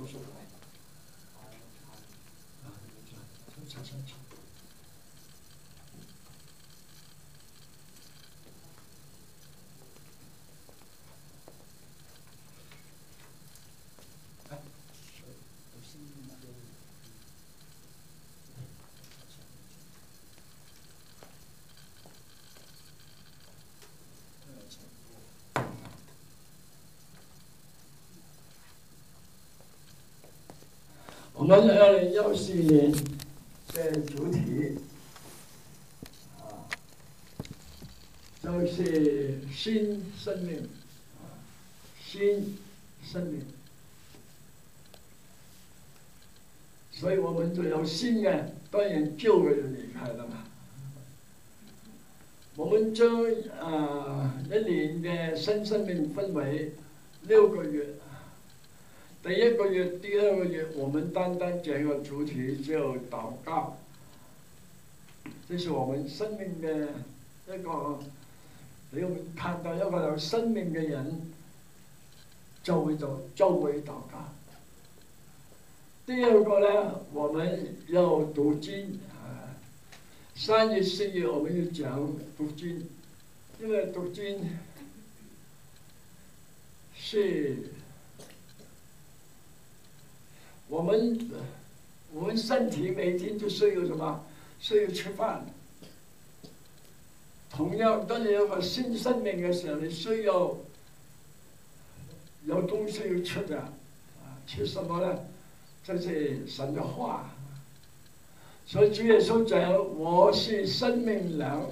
说说看。查。我们要是这主题啊，就是新生命啊，新生命，所以我们就有新的，当然旧的就离开了嘛。我们将一年的新生命分为6个月。第1个月、第2个月，我们单单这个主题就祷告，这是我们生命的一个，你会看到一个有生命的人就會禱告。第2個呢，我們要讀經啊，3月、4月我們要講讀經，因為讀經是我們身體每天都需要什麼？需要吃飯。同樣，當你有個新生命嘅時候，你需要有東西要吃的。吃什麼呢？就是神的話。所以主耶穌講：我是生命糧。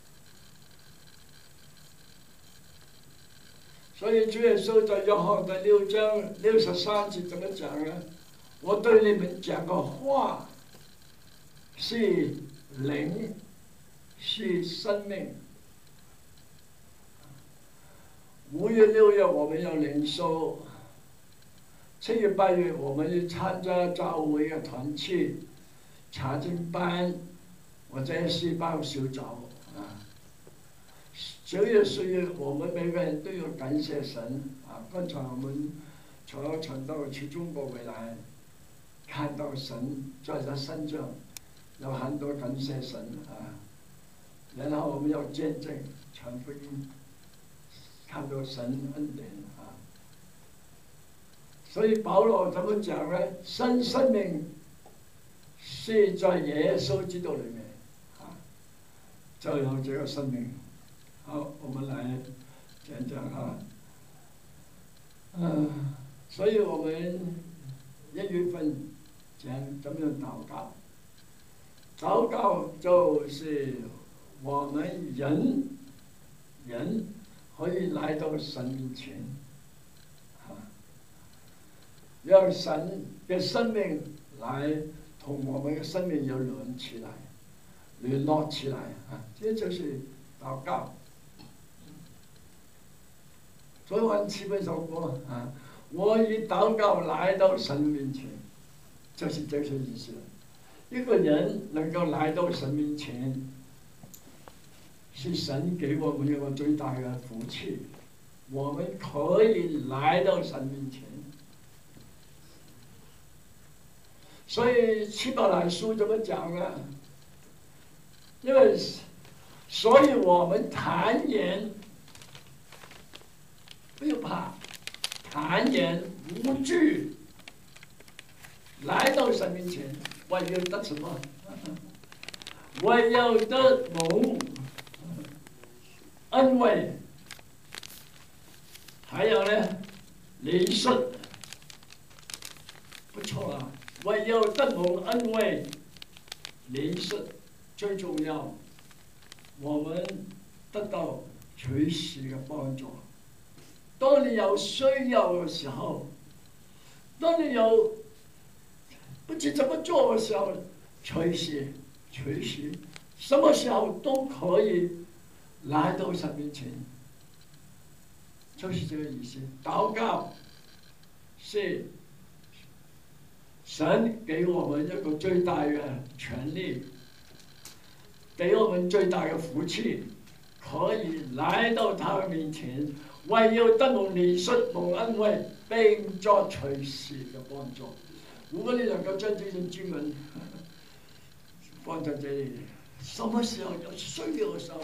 所以主耶穌在約翰第6章63節怎麼講呢？我對你們講個話是靈，是生命。5月、6月我們有靈修，7月、8月我們要參加教會嘅團契、查經班或者細胞小組啊。9月、10月我們每個人都要感謝神啊！剛才我們從傳道去中國回來，看到神在他身上有很多感謝神啊，然後我們要見證傳福音，看到神恩典啊。所以保羅怎麼講呢？新生命是在耶穌基督裏面啊，就有這個生命。好，我們來講講哈。所以我們1月份講怎麼樣禱告。禱告就是我們人可以來到神面前，讓神嘅生命來同我們嘅生命有聯絡起來啊！這就是禱告。昨晚7分首歌啊，我以禱告來到神面前，就是這個意思。一個人能夠來到神面前，是神給我們一個最大的福氣，我們可以來到神面前。所以希伯來書怎麼講呢？所以我們坦然。不要怕，坦然無懼，來到神面前，為要得什麼？為要得蒙恩惠，還有呢，憐恤，不錯啊！為要得蒙恩惠，憐恤，最重要，我們得到隨時嘅幫助。當你有需要嘅時候，當你有不知怎麼做嘅時候，隨時，什麼時候都可以來到神面前，就是這個意思。禱告是神給我們一個最大嘅權利，給我們最大嘅福氣， 可以来到他的面前，為要得蒙憐恤、蒙恩惠，並作隨時嘅幫助。如果你能夠將這種經文放在這裡，什麼時候有需要嘅時候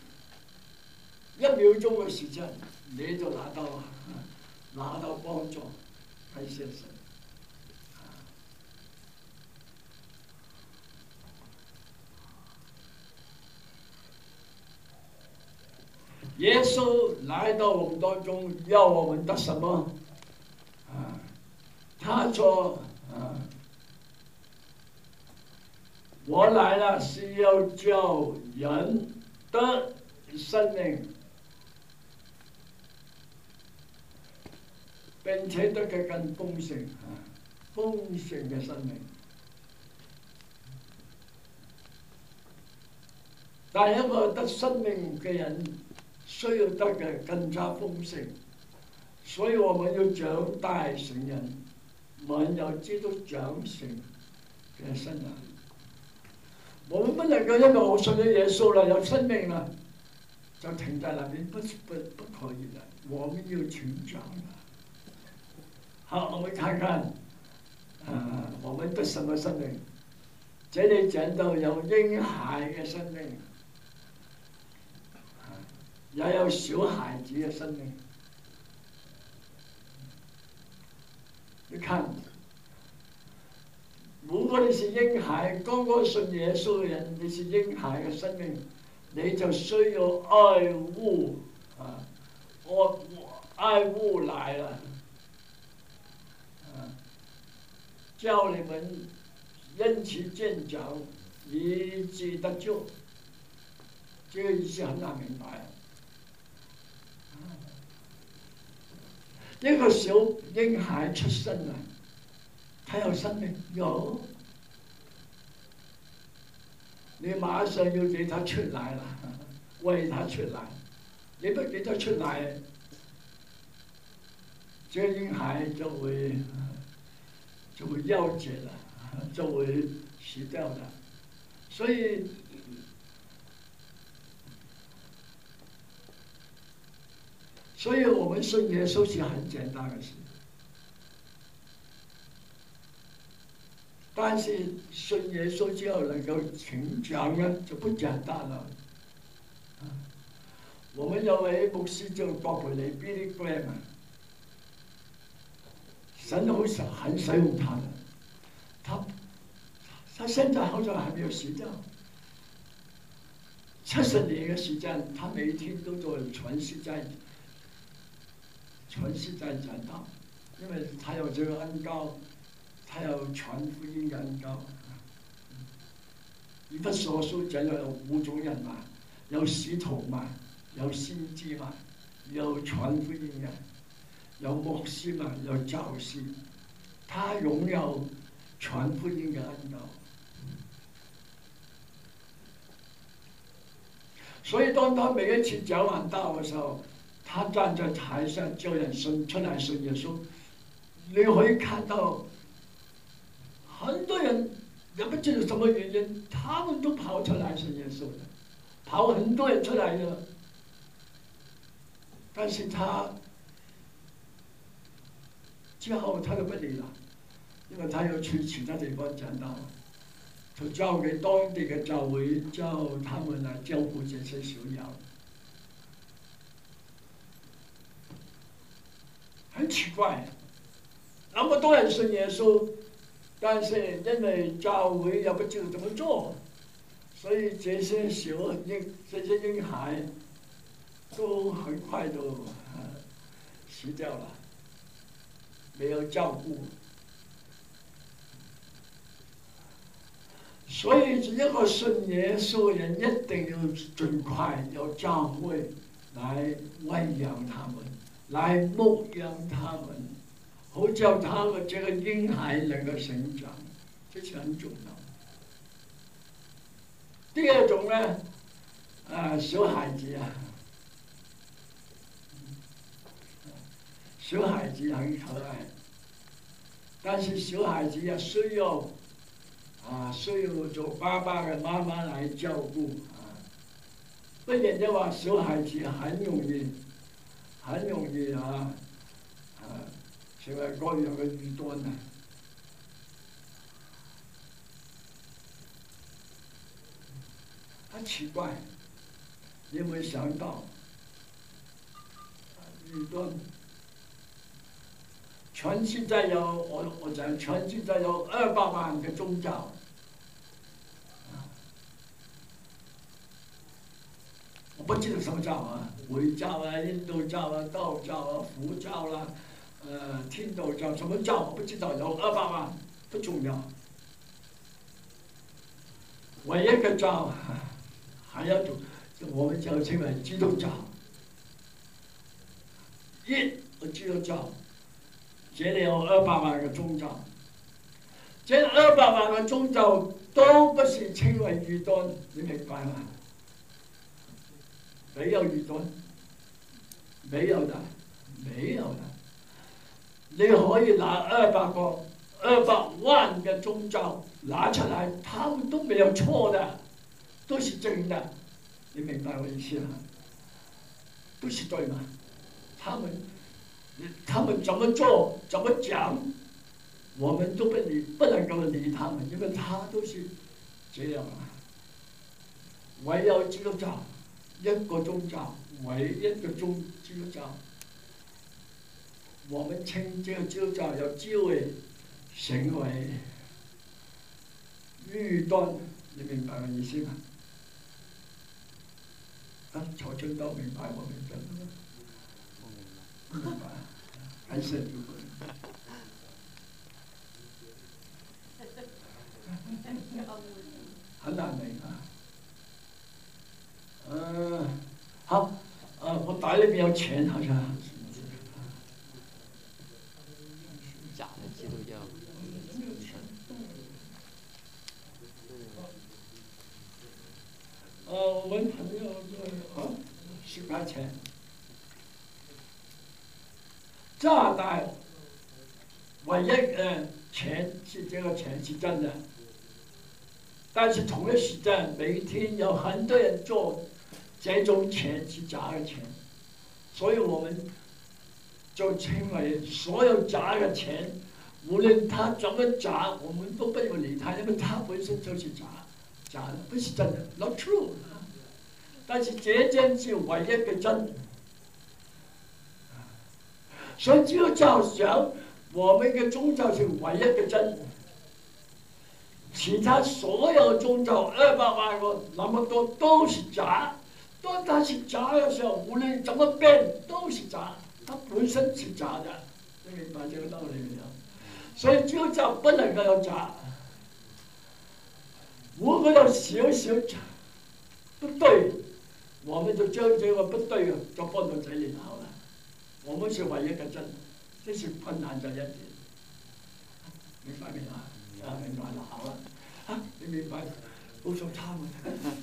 ，1秒鐘嘅時間你就拿到幫助，感謝神。耶穌來到我們當中，要我們得什麼？他說：我來了是要叫人得生命，並且得嘅更豐盛，豐盛嘅生命。但一個得生命嘅人，需要得嘅更加豐盛，所以我們要長大成人，滿有基督長成嘅生涯。我們不能夠因為我信咗耶穌啦，有生命啦，就停在那邊，不可以的，我們要成長的。好，我們看看，我們得什麼生命？這裡講到有嬰孩嘅生命。也有小孩子嘅生命。你看，如果你是嬰孩，剛剛信耶穌嘅人，你是嬰孩嘅生命，你就需要愛護愛護來了，叫你們因此漸長，以致得救。這個意思很難明白。一個小嬰孩出生啦，他有生命有，你馬上要給他出奶啦，餵他出奶，你不給他出奶，這個嬰孩就會夭折啦，就會死掉的。所以我們信耶穌是很簡單嘅事，但是信耶穌之後能夠成長呢，就不簡單了。我們有位牧師叫郭培理 Billy Graham， 神很使用他的，他現在好像還沒有死掉，70年嘅時間，他每天都做傳世在講道，因為他有這個恩膏，他有傳福音嘅恩膏。以弗所書講有5種人嘛，有使徒嘛，有先知嘛，有傳福音嘅，有牧師嘛，有教師。他擁有傳福音嘅恩膏。所以當他每一次講完道嘅時候，他站在台上叫人出來信耶穌，你可以看到很多人也不知道什麼原因，他們都跑出來信耶穌的，跑很多人出來的。但是他之後他就不理了，因為他要去其他地方講道，就交給當地嘅教會，叫他們來照顧這些小羊。很奇怪，那麼多人信耶穌，但是因為教會也不知道怎麼做，所以這些嬰孩都很快就死掉了，沒有照顧。所以一個信耶穌嘅人一定要盡快有教會來餵養他們，來牧養他們，好叫他們這個嬰孩能夠成長，這是很重要。第二種呢，小孩子啊，小孩子很可愛，但是小孩子也需要做爸爸嘅媽媽來照顧。 不然的话，小孩子很容易成为各樣嘅異端啊！很奇怪，你有冇想到異端？全世界有我講，全世界有200萬嘅宗教。我不知道什麼教啊，回教啊、印度教啊、道教啊、佛教啦、天道教，什麼教我不知道，有200萬，不重要。唯一嘅教，還有一種，我們就稱為基督教。個基督教，這裡有200萬嘅宗教，這200萬嘅宗教都不是稱為異端，你明白嗎？沒有異端，沒有的，沒有的。你可以拿200萬嘅宗教拿出來，他們都沒有錯的，都是真的。你明白我意思嗎？都是對嘛？他們怎麼做，怎麼講，我們都不能夠理他們，因為他都是這樣啊。唯有基督教。一個宗教，唯一嘅基督教，我們稱這個基督教有機會成為異端，你明白我意思嗎？曹青都明白我明白嗎？不明白，還是不明白。很難明啊！好，我袋裏邊有錢，好像。 假的基督教。 我們朋友10塊錢，炸彈，唯一錢是這個錢是真的，但是同一時間每天有很多人做。這種錢是假嘅錢，所以我們就稱為所有假嘅錢，無論他怎麼假，我們都不要理他，因為他本身就是假的，不是真的 ，not true。但是這件是唯一嘅真，所以基督教講我們嘅宗教是唯一嘅真，其他所有宗教200萬個那麼多都是假。當它是假嘅時候，無論怎麼變都是假，它本身是假的，你明白這個道理沒有？所以基督教不能夠有假，如果有少少不對，我們就將這個不對嘅就放到這裡好了。我們是唯一嘅真，這是困難的一點，明白沒有？明白了，好了，你明白，不說他們。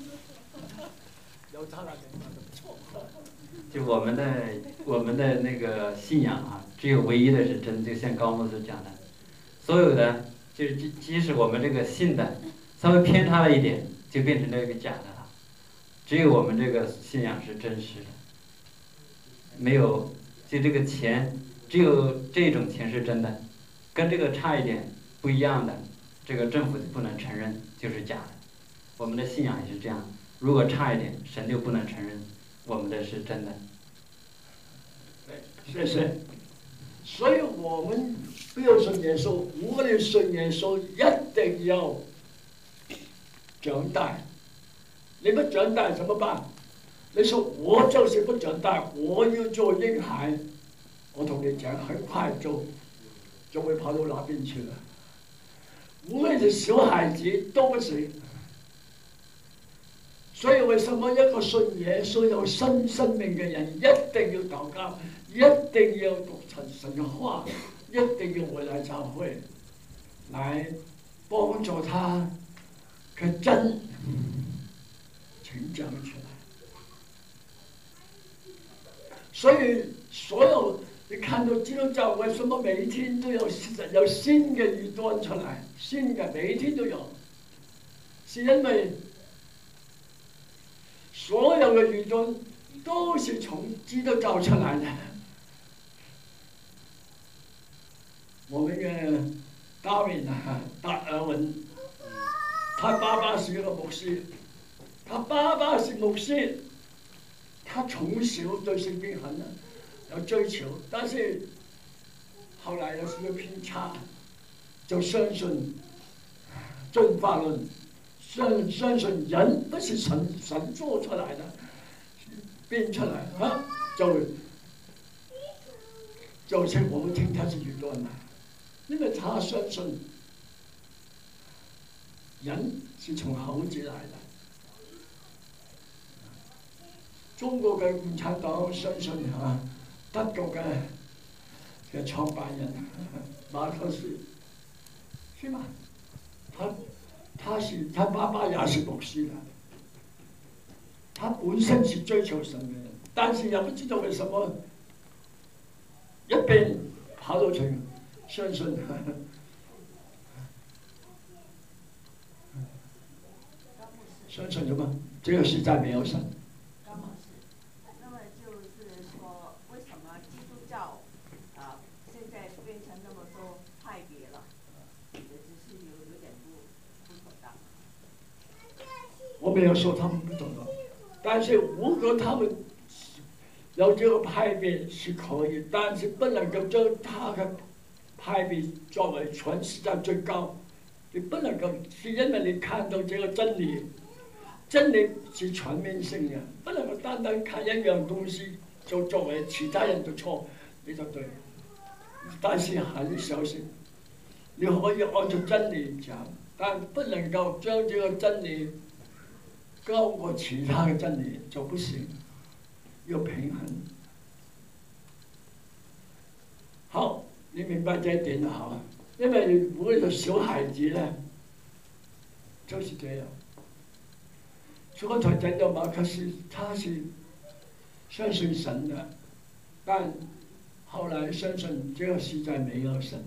就我们的那个信仰啊，只有唯一的是真，就像高牧师讲的，所有的就是即使我们这个信的稍微偏差了一点，就变成这个假的了。只有我们这个信仰是真实的，没有就这个钱，只有这种钱是真的，跟这个差一点不一样的，这个政府就不能承认，就是假的。我们的信仰也是这样。如果差一點，神就不能承認我們的是真的。 謝謝。所以我們不要信耶穌，我哋信耶穌一定要長大。你不長大怎麼辦？你說我就是不長大，我要做嬰孩，我同你講，很快就會跑到那邊去了。無論是小孩子都不行。所以為什麼一個信耶穌有新生命嘅人一定要禱告，一定要讀神嘅話，一定要回來教會，來幫助他嘅真成長出來。所以所有你看到基督教為什麼每一天都有新嘅異端出來，新嘅每一天都有，是因為所有的宇宙都是从基督造出来的。我们的大卫啊，达尔文，他爸爸是一个牧师，他爸爸是牧师，他从小对圣经很有追求，但是后来有时候偏差，就相信进化论，相信人不是神做出来的，编出来啊，就是我们听他是异端的，因为他相信人是从猴子来的。中国嘅共產黨相信德國嘅創辦人馬克思，是嗎？他爸爸也是牧師啦，他本身是追求神嘅人，但是又不知道為什麼一邊跑到去相信。相信什麼？這個世界沒有神。 那麼就是說，為什麼基督教現在變成那麼多派別了？也只是有點不妥當。 我沒有說他們不妥當，但是如果他們有這個派別是可以，但是不能夠將他的派別作為全世界最高。你不能夠，是因為你看到這個真理。真理是全面性嘅，不能夠單單看一樣東西就作為其他人的錯，你就對。但是很小心，你可以按照真理講，但不能夠將這個真理高過其他嘅真理就不行，要平衡。好，你明白這一點就好了，因為如果有小孩子呢，就是這樣。剛才講到馬克思，他是相信神的，但後來相信這個世界沒有神，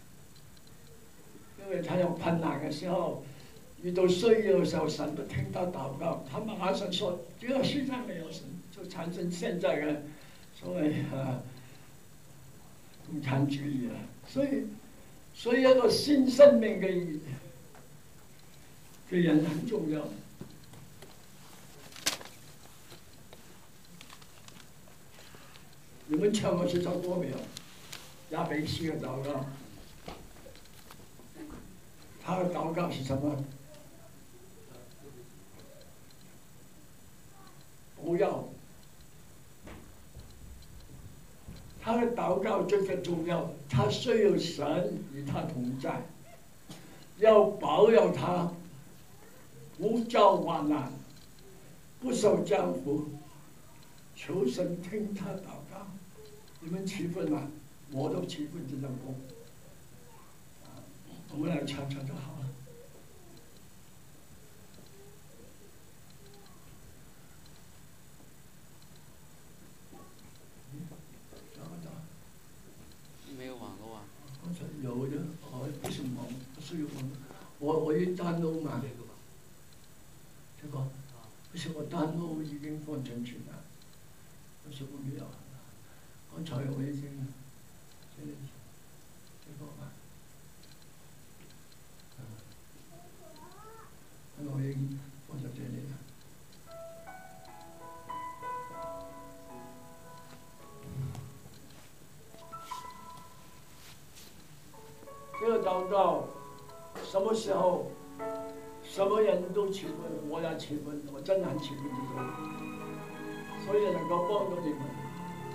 因為他有困難嘅時候，遇到需要嘅時候，神不聽他禱告，他馬上說這個世界沒有神，就產生現在嘅所謂共產主義啦。所以一個新生命嘅人很重要。你們唱過這首歌沒有？亞比斯嘅禱告，他的禱告是什麼？不要，他的禱告最最重要，他需要神與他同在，要保佑他不遭患難，不受將苦，求神聽他禱告。你們氣憤嗎？我都氣憤這首歌，我們來唱唱就好了。 沒有網絡啊？ 剛才有的，不是網，不是有網，我一 download 嘛。這個，不是我 download 已經放進去了，不是我沒有。剛才我已經這個嘛，我已經放在這裡了。這個禱告什麼時候，什麼人都氣憤，我也氣憤，我真係很氣憤這種，所以能夠幫到你們。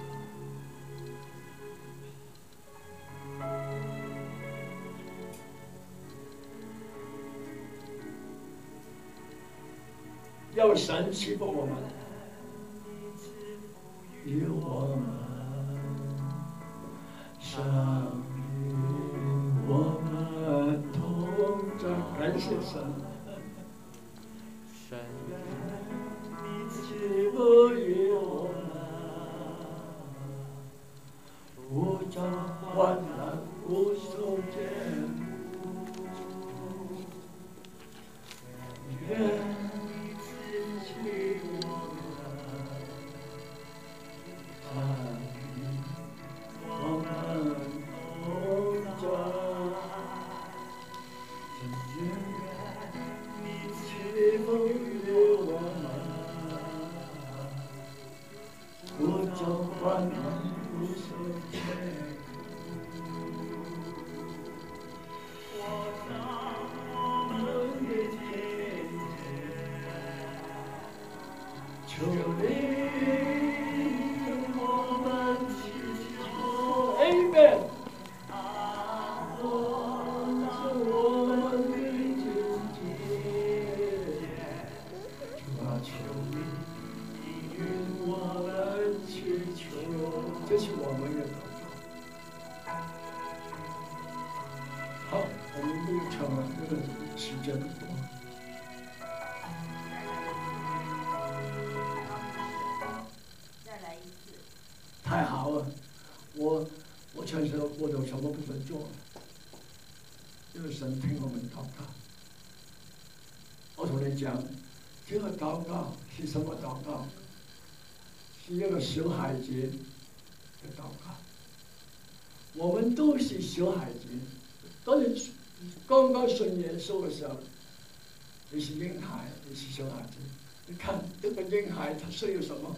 要神賜福我們，與我們上與我們同在，感謝神。你賜福與我們，不遭患難，不受艱苦。 求你跟我们祈求，Amen。我们的主主啊，求你应允我们祈求，这是我们的祷告。好，我们不用唱了，因为时间不多。太好了，我确实我有什么不能做，因为神听我们祷告。我同你讲，这个祷告是什么祷告？是一个小孩子的祷告。我们都是小孩子，当你刚刚信耶稣的时候，你是婴孩，你是小孩子。你看这个婴孩他需要什么？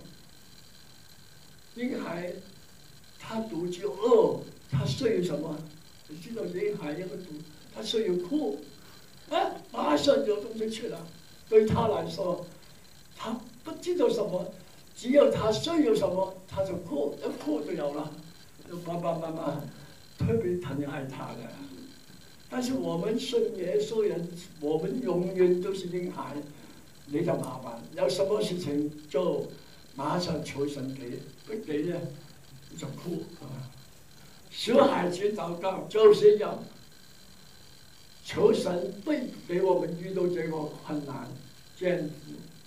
婴孩他肚子饿，他需要什么？你知道婴孩一个他需要哭，马上有东西吃了。对他来说，他不知道什么，只有他需要什么，他就哭，一哭就有了。爸爸妈妈特别疼爱他的。但是我们信耶稣人，我们永远都是婴孩，你就麻烦，有什么事情就马上求神给，不给呢就哭啊！小孩子祷告就是要求神不给我们遇到这个困难艰苦，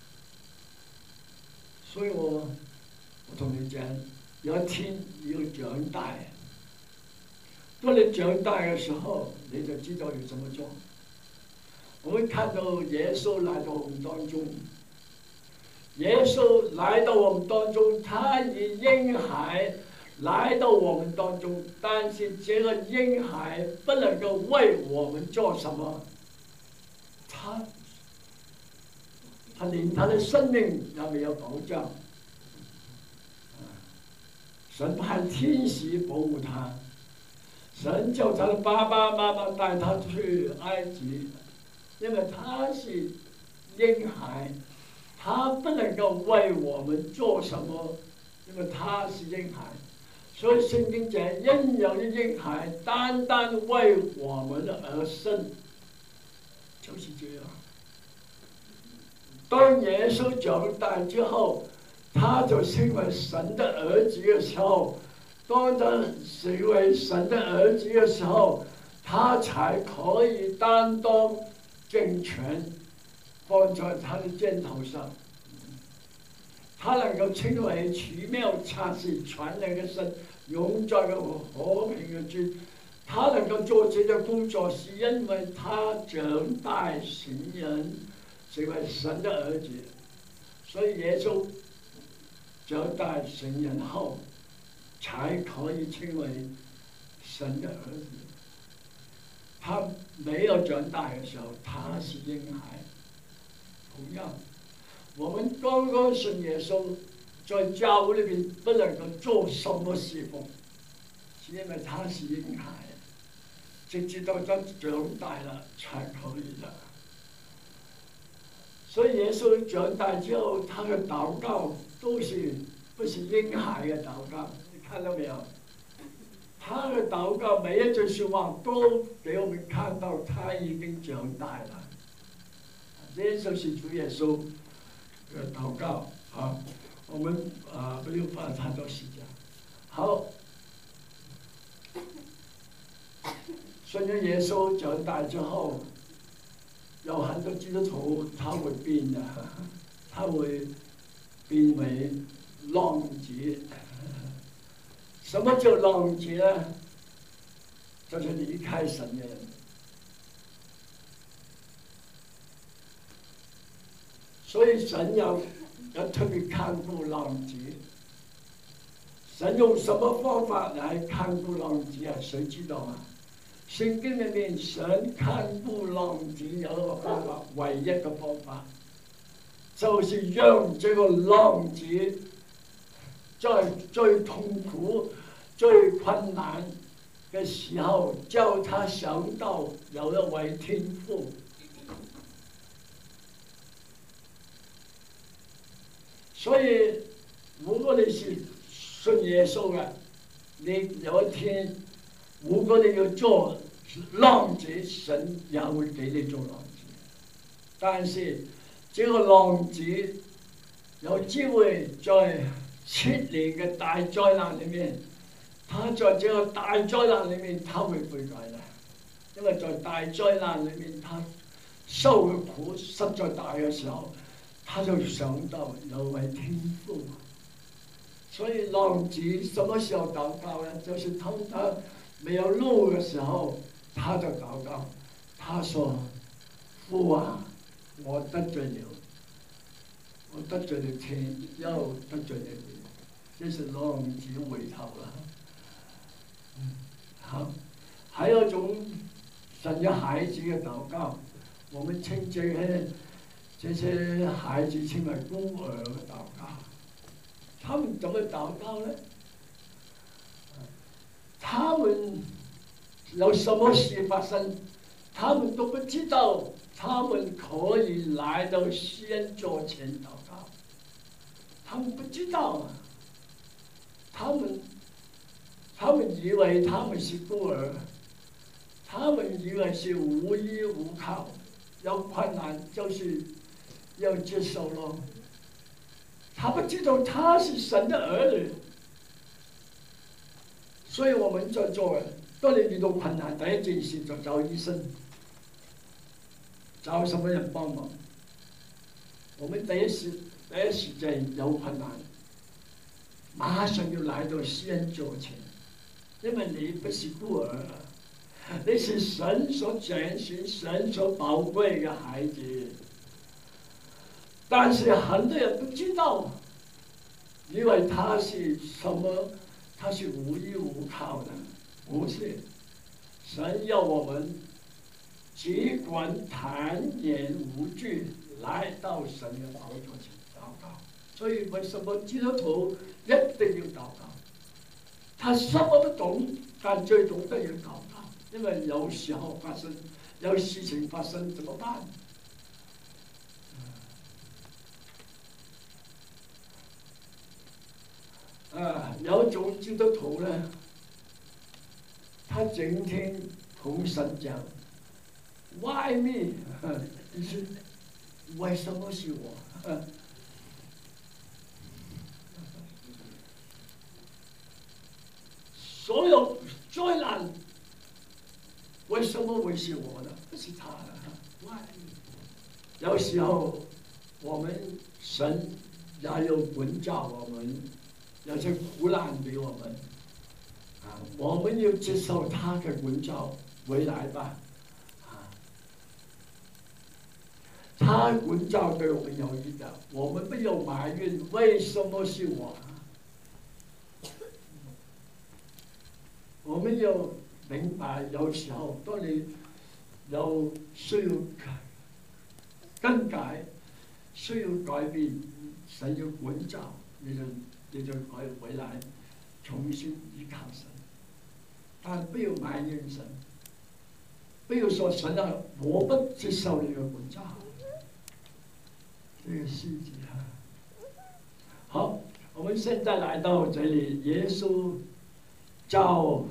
所以我同你讲，有一天你要长大。当你长大的时候，你就知道要怎么做。我们看到耶稣来到我们当中。耶稣来到我们当中，他以婴孩来到我们当中，但是这个婴孩不能够为我们做什么，他连他的生命也没有保障。神派天使保护他，神叫他的爸爸妈妈带他去埃及，因为他是婴孩。他不能够为我们做什么，因为他是婴孩，所以圣经讲因有的婴孩单单为我们而生，就是这样。当耶稣长大之后，他就成为神的儿子的时候，当他成为神的儿子的时候，他才可以担当政权。放在他的肩头上，他能够成为奇妙策士、全能的神、永在的和平的主。他能够做这个工作，是因为他长大成人，成为神的儿子。所以耶稣长大成人后，才可以成为神的儿子。他没有长大的时候，他是婴孩。同样，我们刚刚信耶稣，在教会里面不能够做什么侍奉，是因为他是婴孩，直至到他长大了才可以的。所以耶稣长大之后，他的祷告都是不是婴孩的祷告，你看到没有？他的祷告每一句说话都给我们看到他已经长大了。这就是主耶稣的祷告啊！我们不用花太多时间。好，信了耶稣长大之后，有很多基督徒他会变的，他会变为浪子。什么叫浪子呢？就是离开神的人。所以神要特别看顾浪子。神用什么方法来看顾浪子啊？谁知道啊？圣经里面神看顾浪子有一个方法，唯一的方法，就是让这个浪子在最痛苦、最困难的时候，叫他想到有一位天父。 所以，如果你是信耶穌嘅，你有一天，如果你要做浪子，神也會給你做浪子。但是，這個浪子有機會在7年嘅大災難裡面，他在這個大災難裡面，他會悔改的，因為在大災難裡面，他受嘅苦實在大嘅時候，他就想到有位天父。所以浪子什麼時候禱告呢？就是當他沒有路嘅時候，他就禱告。他說：父啊，我得罪了，我得罪了天，又得罪了你。這是浪子回頭啦。好，還有一種神嘅孩子嘅禱告，我們稱這些孩子稱為孤兒嘅禱告。他們怎麼禱告呢？他們有什麼事發生，他們都不知道，他們可以來到施恩座前禱告。他們不知道啊，他們以為他們是孤兒，他們以為是無依無靠，有困難就是要接受咯。他不知道他是神的兒女，所以我們在做，當你遇到困難，第一件事就找醫生，找什麼人幫忙。我們第一時間有困難，馬上要來到施恩座前，因為你不是孤兒，你是神所揀選、神所寶貴嘅孩子。但是很多人不知道，以為他是什麼？他是無依無靠的，不是。神要我們只管坦然無懼來到神嘅寶座前禱告。所以為什麼基督徒一定要禱告？他什麼不懂，但最懂得要禱告，因為有時候發生，有事情發生，怎麼辦？有一種基督徒呢，他整天同神講 ，Why me？ 就是為什麼是我？所有災難為什麼會是我呢？不是他的 ，Why me？ 有時候我們神也有管教我們。有些苦難給我們，我們要接受他的管教，回來吧，他管教對我們有益的，我們不要埋怨為什麼是我，我們要明白，有時候當你有需要更改、需要改變，神要管教，你就可以回來重新依靠神，但不要埋怨神，不要說神啊，我不接受你嘅管教，這個細節啊。好，我們現在來到這裡，耶穌教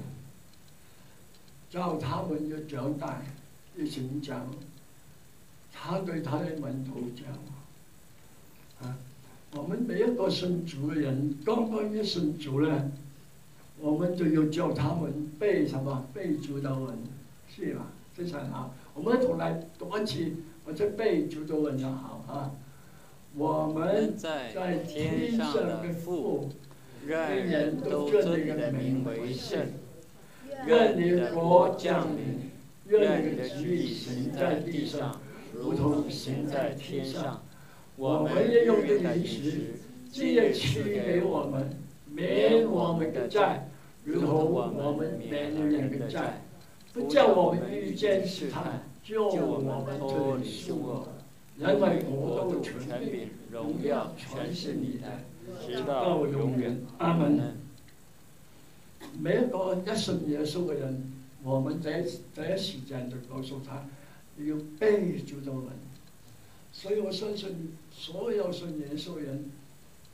他們要長大，要成長，他對他的門徒講啊。我們每一個信主嘅人，剛剛一信主呢，我們就要教他們背什麼？背主禱文，是吧？非常好。我們同來讀一次，或者背主禱文就好啊。我們在天上的父，願人都尊你的名為聖，願你的國降臨，願你的旨意行在地上，如同行在天上。我們也用的零食，既然賜給我們，免我們的債，如同我們免了人的債，不叫我們遇見試探，救我們脫離兇惡。因為國度、權柄、榮耀，全是你的，直到永遠。阿門。每一個一信耶穌嘅人，我們第一時間就告訴他，你要背主禱文。所以我相信所有信耶穌人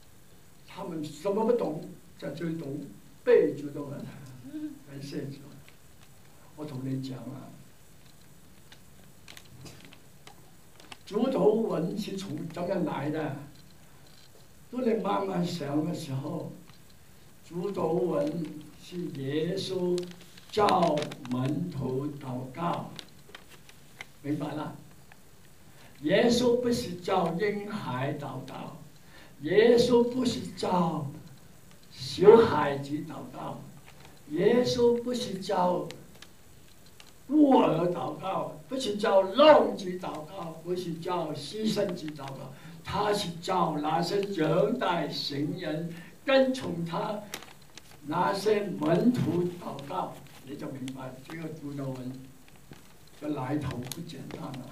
他们什么不懂，在最懂背主的文，感谢主。我同你讲啊，主祷文是从怎样来的？当你慢慢想的时候，主祷文是耶稣教门徒祷告，明白了？耶稣不是教婴孩祷告，耶稣不是教小孩子祷告，耶稣不是教孤儿祷告，不是叫浪子祷告，不是叫牺牲子祷告，他是叫那些仰待神人、跟从他那些门徒祷告，你就明白这个主祷文的来头不简单了。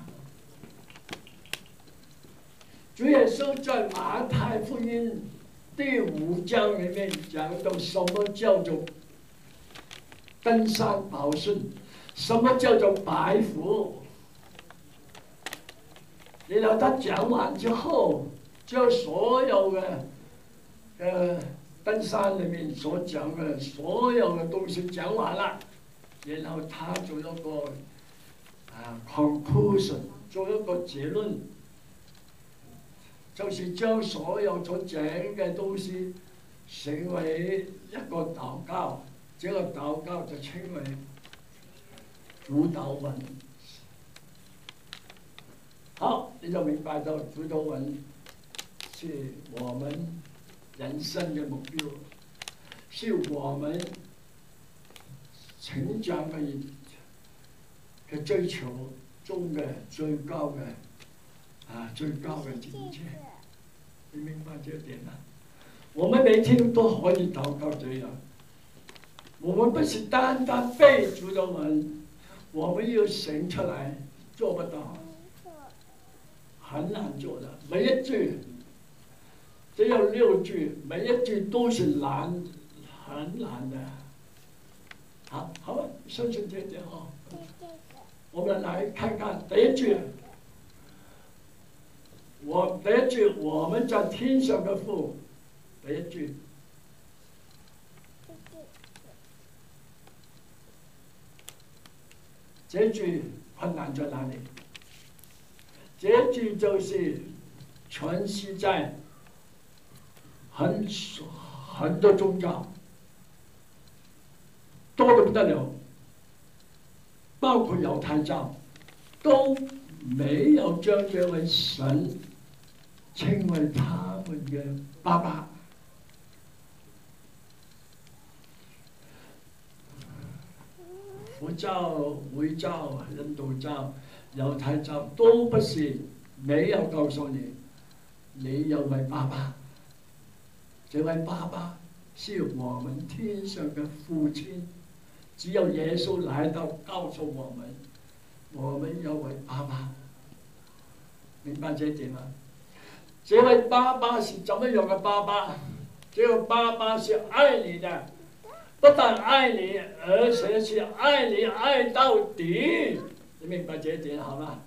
主耶稣在马太福音第5章里面讲到什么叫做登山宝训。什么叫做拜佛？然后他讲完之后，将所有的登山里面所讲的所有的东西讲完了，然后他做一个conclusion， 做一个结论，就是将所有所讲嘅东西成為一個禱告，這個禱告就稱為主禱文。好，你就明白到主禱文是我們人生嘅目標，是我們成長嘅追求中嘅最高嘅境界。你明白這點嗎？我們每天都可以禱告這樣，我們不是單單背主禱文，我們要醒出來，做不到，很難做的。每一句只有6句，每一句都是難，很難的。好，好，相信這點哦。我們來看看第一句。第一句，我們在天上的父，第一句。這句困難在哪裡？這句就是全世界很多宗教多得不得了，包括猶太教，都沒有將這位神稱為他們嘅爸爸。佛教、回教、印度教、猶太教都不是沒有告訴你，你有位爸爸，這位爸爸是我們天上嘅父親，只有耶穌來到告訴我們有位爸爸，明白這點嗎？這位爸爸是怎麼樣嘅爸爸？這個爸爸是愛你的，不但愛你，而且是愛你愛到底。你明白這點好嗎？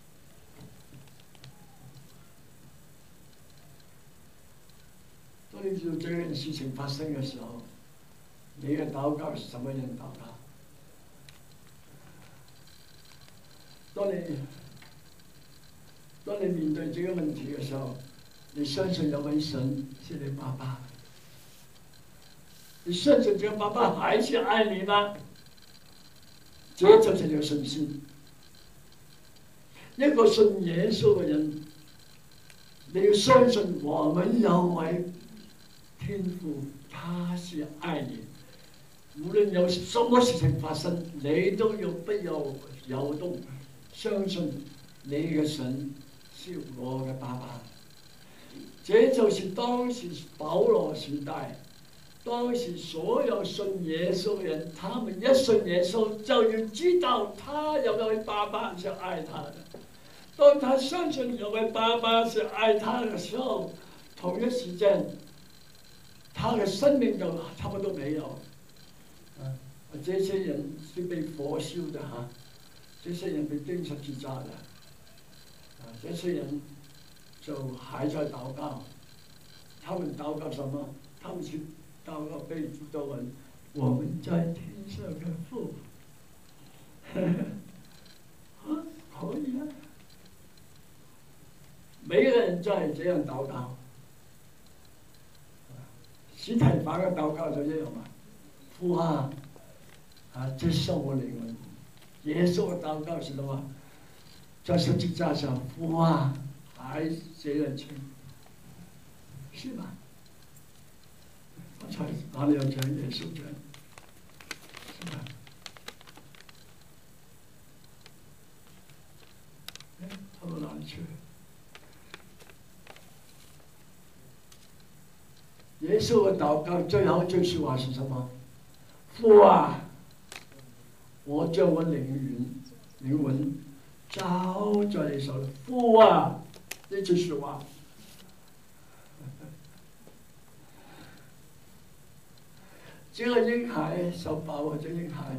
當你知道這件事情發生嘅時候，你嘅禱告是什麼樣禱告？當你面對這個問題嘅時候，你相信有位神是你爸爸，你相信這個爸爸還是愛你嗎？這就是你嘅信心。一個信耶穌嘅人，你要相信我們有位天父，他是愛你。無論有什麼事情發生，你都要不要搖動，相信你嘅神是我嘅爸爸。這就是當時保羅時代，當時所有信耶穌嘅人，他們一信耶穌就要知道他有位爸爸是愛他的。當他相信有位爸爸是愛他嘅時候，同一時間，他嘅生命就差不多沒有。這些人是被火燒的哈，這些人被釘十字架的，這些人就還在禱告， 他们祷告什么？他们去祷告背主的文，我们在天上的父。可以啊，每个人在这样祷告。司提反嘅禱告就一樣嘛，父啊，接受我靈魂。耶穌嘅禱告是什麼？在十字架上，父啊，還這樣情，是吧？我才哪裡有講耶穌講，是吧？跑到哪裡去了？耶穌嘅禱告最後一句話是什麼？父啊，我將我靈魂交在你手裏。父啊，呢句説話，這個嬰孩受保護，這嬰孩，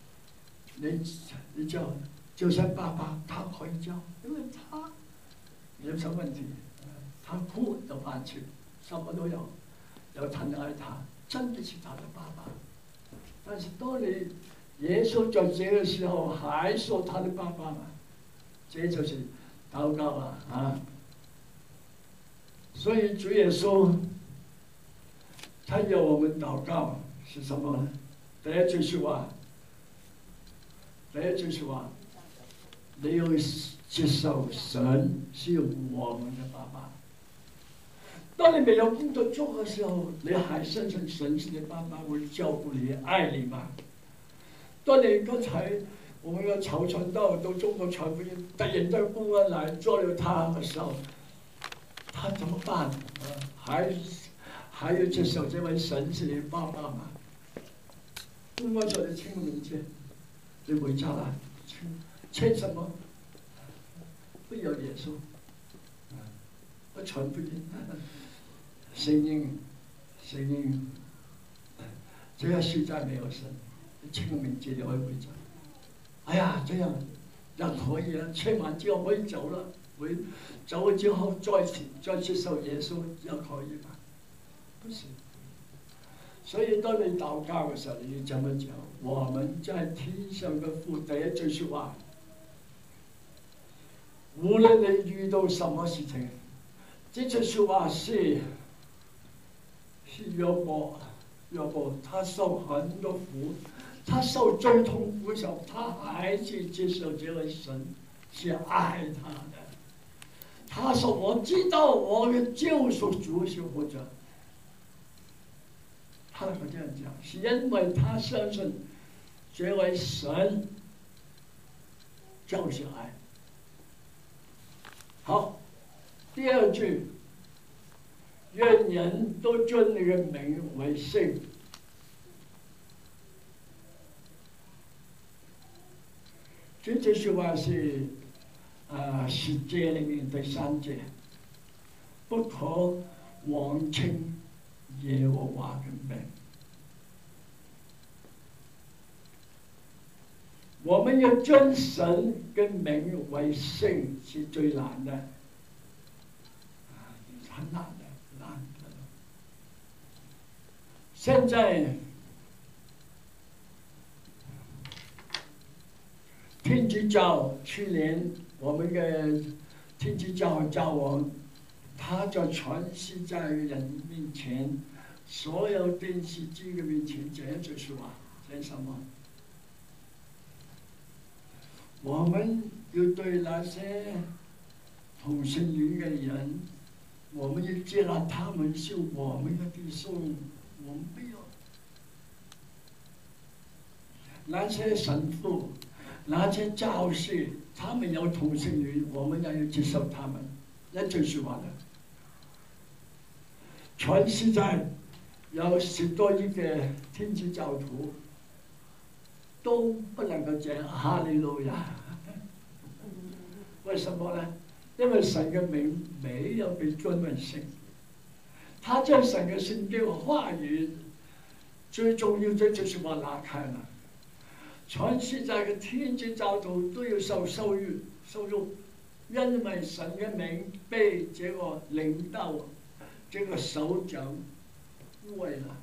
你就像爸爸，他可以教，因為他有什麼問題，他哭就飯吃，什麼都有。有疼愛他，真的是他的爸爸。但是當你耶穌在這個時候還說他的爸爸嘛，這就是禱告了啊。所以主耶穌，他要我們禱告是什麼呢？第一句説話，你要接受神是我們的爸爸。當你沒有工作做嘅時候，你還相信神是你爸爸會照顧你、愛你嗎？當你剛才我們嘅籌傳道到中國傳福音，突然間公安來捉了他嘅時候，他怎麼辦？還要接受這位神是你爸爸嗎？公安說你簽個名字，你回家啦，簽什麼？不要耶穌，不傳福音。承認，這個世界沒有神，你簽個名字就可以回家。哎呀，這樣也可以啊，簽完之後可以走了，走了之後再接受耶穌也可以嘛？不是。所以當你禱告嘅時候，你要這麼講：我們在天上的父，第一句説話，無論你遇到什麼事情，這句説話是約伯，他受很多苦，他受最痛苦的時候，他還是接受這位神是愛他的。他說：我知道我的救贖主是活着。他會這樣講，是因為他相信這位神就是愛。好，第二句。願人都尊你嘅名為聖。這句説話是10節裡面第3節，不可妄稱耶和華嘅名。我們要尊神嘅名為聖是最難的，很難的。現在天主教去年我們嘅天主教教皇，他在全世界嘅人面前，所有電視機嘅面前講一句説話，講什麼？我們要對那些同性戀嘅人，我們要接納他們是我們嘅弟兄。我們不要那些神父、那些教師，他們有同性戀，我們也要接受他們。一句説話啦，全世界有10多億嘅天主教徒都不能夠講哈利路亞。為什麼呢？因為神嘅名沒有被尊為聖。他將神嘅聖經話語最重要這句説話拿開了，全世界嘅天主教徒都要受羞辱，因為神嘅名被這個領導这个手脚污秽了，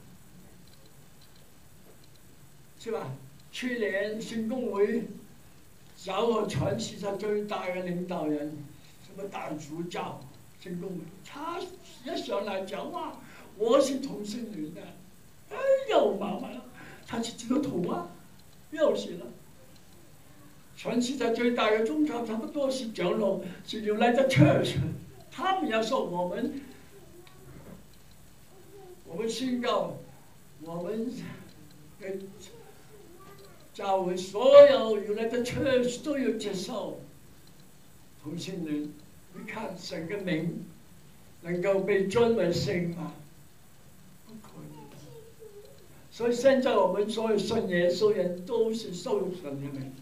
是吧？去年新工会找我全世界最大的领导人，什么大主教，新工会，他一上来讲话，我是同性恋的，哎呦妈妈了，他是基督徒啊，又是了。全世界最大的宗教差不多是长老，是United Church， 他们要说我们宣告，我们给教会所有United Church都要接受同性恋。你看神的名能够被尊为圣吗？不可以。所以现在我们所有信耶稣人都是受神的名。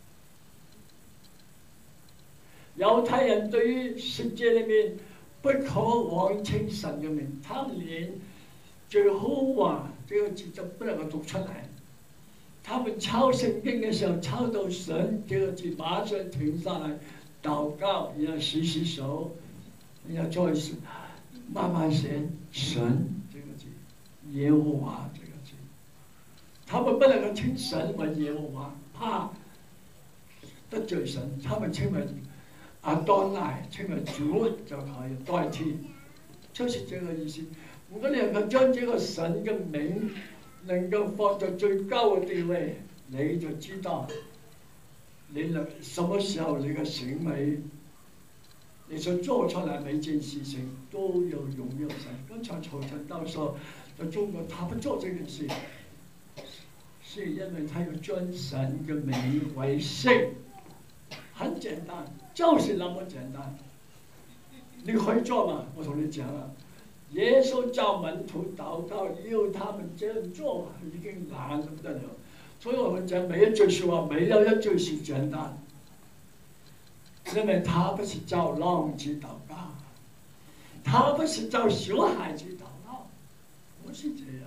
犹太人对于世界里面不可妄称神的名，他们连最后话这个字都不能够读出来。他们抄圣经的时候，抄到神这个字，马上停下来祷告，然后洗洗手，然后再慢慢写神这个字，耶和华这个字。他们不能够称神为耶和华，怕得罪神，他们称为阿多乃，称为主就可以代替，就是这个意思。如果你能够将这个神的名能够放在最高的地位，你就知道你什么时候你嘅行為，你所做出來每件事情都有榮耀神。剛才曹陳教授在中國，他不做這件事，是因為他要將神嘅名為聖，很簡單，就是那麼簡單。你可以做嘛？我同你講啊。耶穌教門徒禱告，要他們這樣做，已經難得不得了。所以我們講每一句説話，沒有一句是簡單，因為他不是教浪子禱告，他不是教小孩子禱告，不是這樣。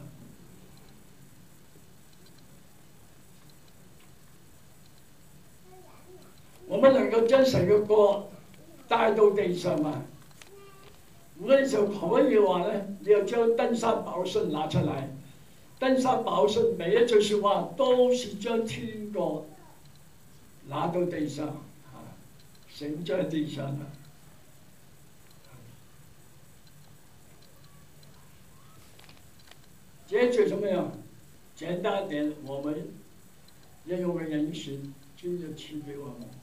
我們能夠將神嘅國帶到地上嘛？如果你就可以嘅話咧，你就將登山寶訓拿出嚟。登山寶訓每一句説話都是將天國拿到地上，成在地上啦。接着怎麼樣？簡單點，我們要用嘅人選，主要賜給我們。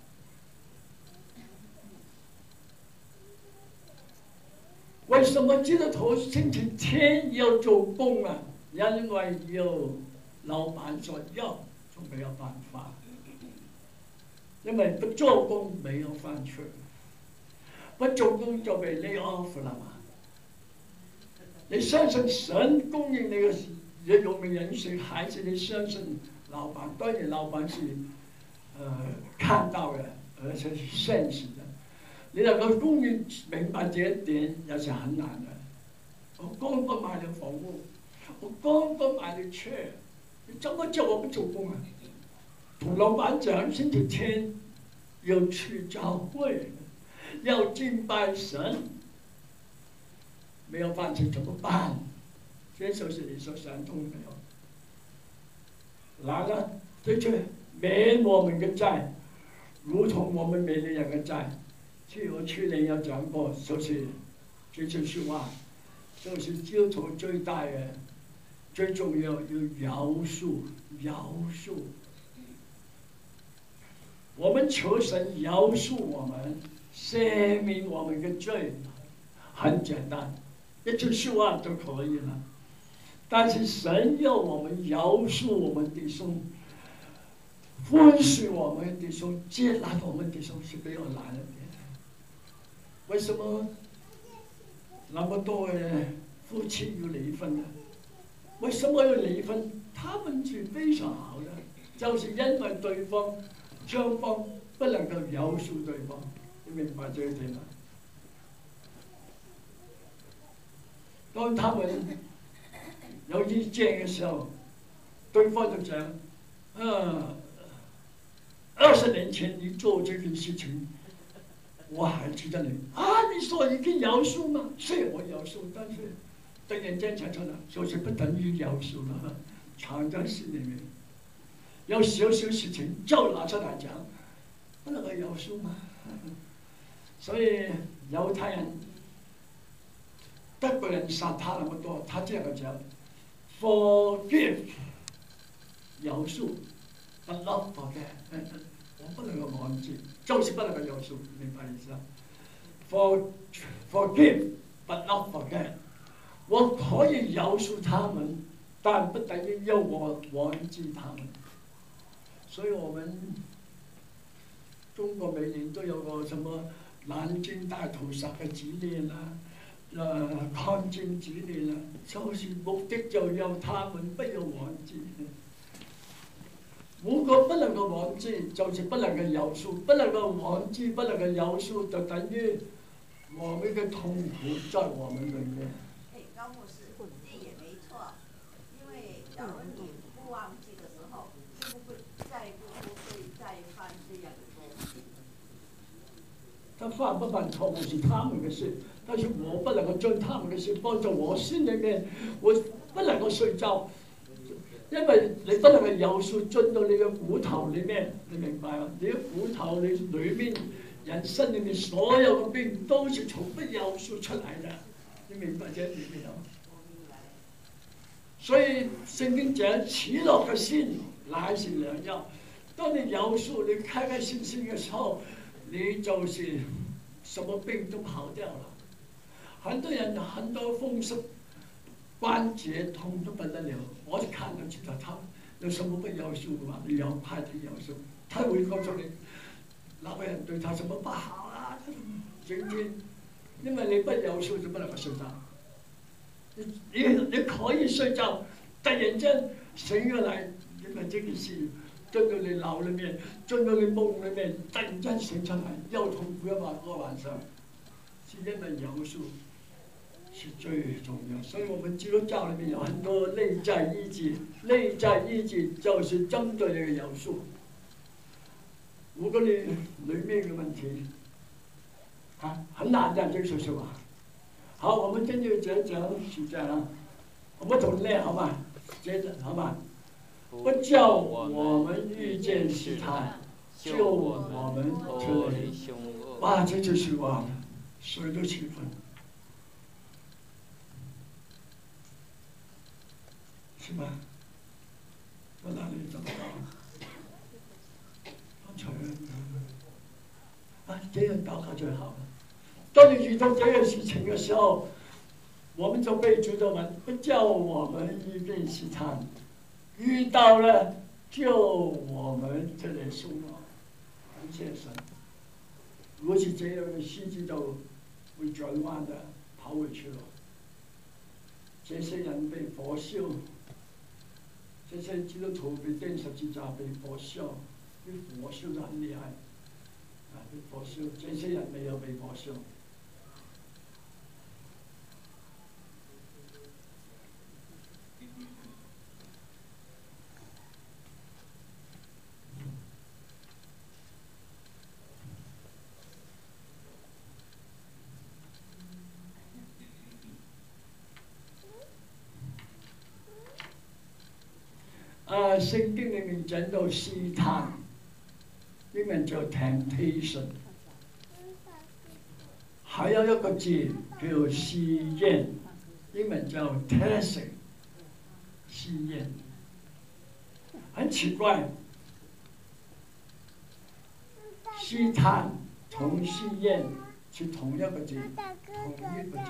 為什麼基督徒星期天要做工啊？因為有老闆說要，就沒有辦法。因為不做工沒有飯吃，不做工就被lay off了嘛。你相信神供應你嘅日用嘅人選，還是你相信老闆？當然老闆是看到嘅，而且是現實的。你能夠供應明白這一點，也是很難的。我剛剛買了房屋，我剛剛買了車，你怎麼叫我不做工啊？同老闆講星期天要去教會，要敬拜神，沒有飯吃怎麼辦？這就是你所想通沒有？來了，這就免我們嘅債，如同我們免了人嘅債。我去年有講過，就是這句説話，就是基督徒最大嘅、最重要要饒恕，饒恕。我們求神饒恕我們，赦免我們嘅罪，很簡單，一句説話就可以了。但是神要我們饒恕我們弟兄，寬恕我們弟兄，接納我們弟兄是比較難一點。為什麼那麼多嘅夫妻要離婚呢？為什麼要離婚？他們是非常好的，就是因為對方雙方不能夠饒恕對方，你明白這一點嗎？當他們有意見嘅時候，對方就講：20年前你做這件事情。我還記得你啊！ 你说你可以饶恕吗？是我饶恕，但是突然间想出来，就是不等于饶恕了，藏在心里面。有少少事情就拿出来讲，不能够饶恕吗？所以犹太人、德国人杀他那么多，他这样讲 ：forgive， 饶恕 ，but not forget。我不能够忘记，就是不能够饶恕，明白意思啊？forgive but not forget。我可以饶恕他们，但不等于要我忘记他们。所以我们中国每年都有个什么南京大屠杀嘅纪念啊，抗战纪念啊，就是目的就要他们不要忘记。如果不能够忘记，就是不能够饶恕；不能够忘记，不能够饶恕，就等于我们的痛苦在我们里面。 高牧师，这也没错，因为假如你不忘记的时候，就不会再犯这样的错误。 他犯不犯错误是他们的事，但是我不能够将他们的事放在我心里面，我不能够睡觉。因為你不能夠有數進到你嘅骨頭裡面，你明白嗎？你嘅骨頭你裏面人生裡面所有嘅病都是從不有數出嚟嘅，你明白這點沒有？所以聖經講喜樂嘅心乃是良藥。當你有數，你開開心心嘅時候，你就是什麼病都跑掉了。很多人很多風濕。關節痛都不得了，我就看得知道他有什麼不饒恕嘅話，你要快啲饒恕，他會告訴你那個人對他什麼不好啊，整天，因為你不饒恕就不能夠睡覺。你可以睡覺，突然間醒過來，因為這件事進到你腦裡面，進到你夢裡面，突然間醒出來，又痛苦一個晚上，是因為饒恕。是最重要，所以我們基督教裏面有很多內在醫治，內在醫治就是針對你嘅有數。如果你裏面嘅問題，很難的，這個說話。好，我們今天講是這樣啊，我們同練好嗎？接着好嗎？不叫我們遇見試探，救我們脫離兇惡。哇，這就是話，誰都氣憤。是吧？到哪里找不到？刚才這樣禱告最好了。當你遇到這樣事情的時候，我們就被主的文不叫我們遇見試探，遇到了救我們脫離兇惡。感謝神。如果是這樣的司機就會轉彎的跑回去了。這些人被火燒。這些基督徒被釘十字架，被火燒，被火燒得很厲害，被火燒。這些人沒有被火燒。聖經裡面講到試探，英文叫 temptation， 還有一個字叫試驗，英文叫 testing， 試驗。很奇怪，試探同試驗是同一個字，同一個字。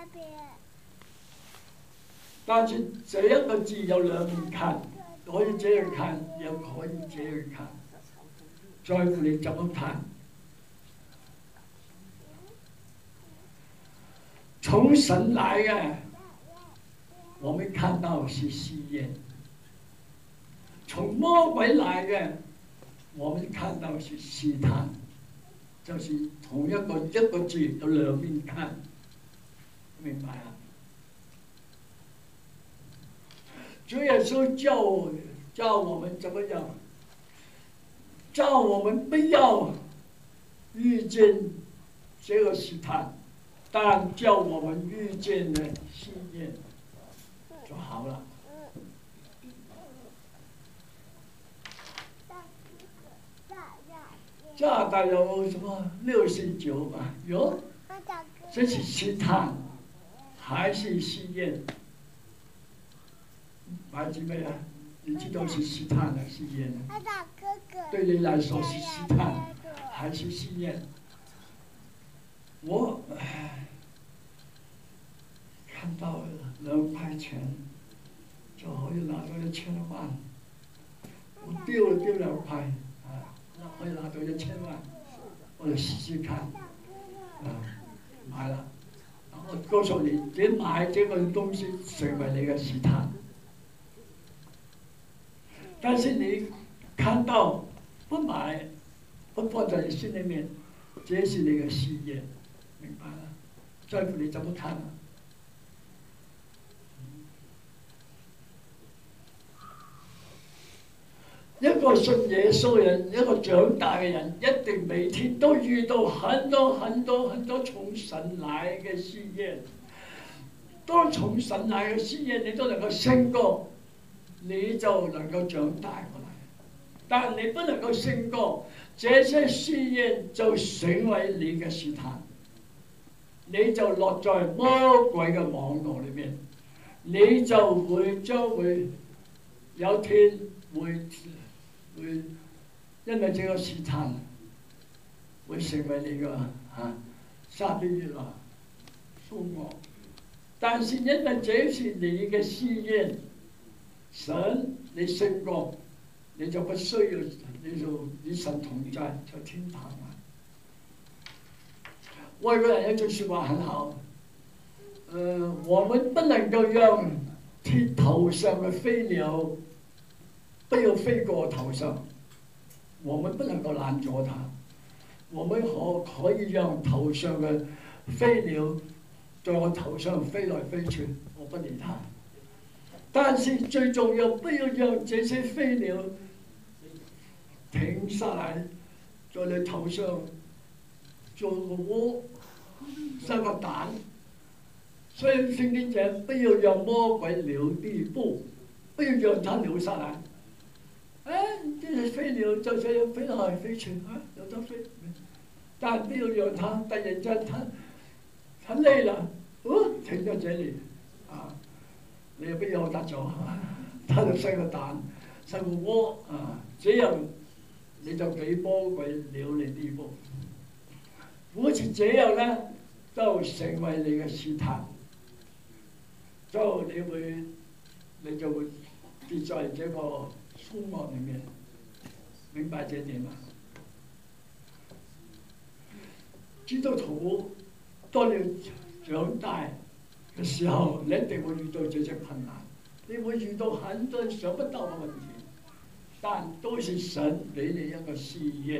但是這一個字有兩面看。可以這樣看，又可以這樣看，在乎你怎麼看。從神來嘅，我們看到是試驗；從魔鬼來嘅，我們看到是試探，就是同一個字有兩面看，明白啊？主耶穌教我們怎麼樣？教我們不要遇見這個試探， 但叫我们遇见了信念就好了。加拿大有什么69嘛？有，这是试探还是试验？白姊妹啊，你知道是试探还是试验呢？对你来说是试探还是试验？我看到2块钱就可以拿到1000万，我丢了2块啊，那可以拿到1000万，我就试试看，买了，然后告诉你，你买这个东西成为你的试探，但是你看到不买，不放在你心里面，这是你的试验，明白了？在乎你怎么看了？一個信耶穌人，一個長大嘅人，一定每天都遇到很多從神來嘅試驗。當從神來嘅試驗，你都能夠勝過，你就能夠長大過來。但你不能夠勝過，這些試驗就成為你嘅試探，你就落在魔鬼嘅網絡裏面，你就將會有天會因為這個試探會成為你個沙啲月啊，蘇我。但是因為這是你嘅試驗，神你勝過，你就不需要，你就與神同在，在天堂啊！外國人有句説話很好，我們不能夠讓鐵頭上嘅飛鳥不要飛過頭上，我們不能夠攔阻它。我們可以讓頭上嘅飛鳥在我頭上飛來飛去，我不理它。但是最重要，不要讓這些飛鳥停下來，在你頭上做個窩，生個蛋。所以聖經講，不要讓魔鬼留地步，不要讓它留下來。這些飛鳥就這樣飛來飛去有得飛，但不要讓它突然間它累了，停在這裡你也不要它走，它就生個蛋，生個窩這樣你就給魔鬼留你地步。好似這樣呢，就成為你嘅試探，就你就會跌在這個兇惡裡面，明白這點嗎？基督徒當你長大嘅時候，你一定會遇到這些困難，你會遇到很多想不到嘅問題，但都是神俾你一個試驗。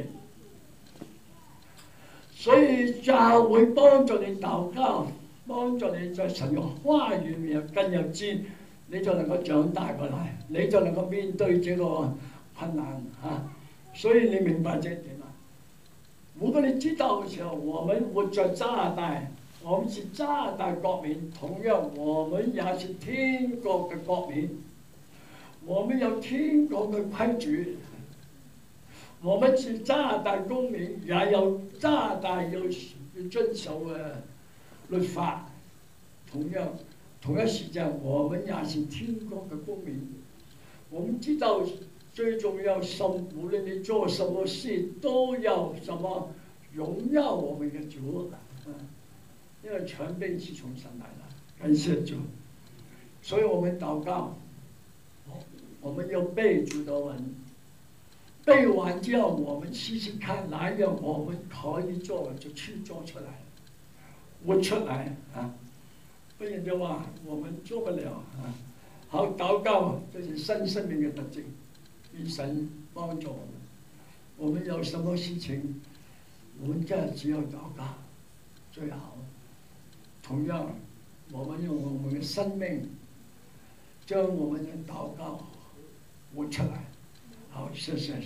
所以教會幫助你禱告，幫助你在神嘅話語裡面更有知，你就能夠長大過來，你就能夠面對這個困難所以你明白這點啦。如果你知道嘅時候，我們活在加拿大，我們是加拿大國民，同樣我們也是天國嘅國民，我們有天國嘅規矩。我們是加拿大公民，也有加拿大要遵守嘅律法。同一時間，我們也是天國嘅公民。我們知道最重要，無論你做什麼事，都要什麼榮耀我們嘅主。因為權柄是從神來的，感謝主。所以我們禱告，我們要背主的文。背完之後，我們試試看哪樣我們可以做，就去做出來，活出來不然的話，我們做不了好，禱告這是新生命嘅特徵，與神幫助我們。我們有什麼事情，我們真係只有禱告最好。同樣，我們用我們嘅生命，將我們嘅禱告活出來。好，謝謝。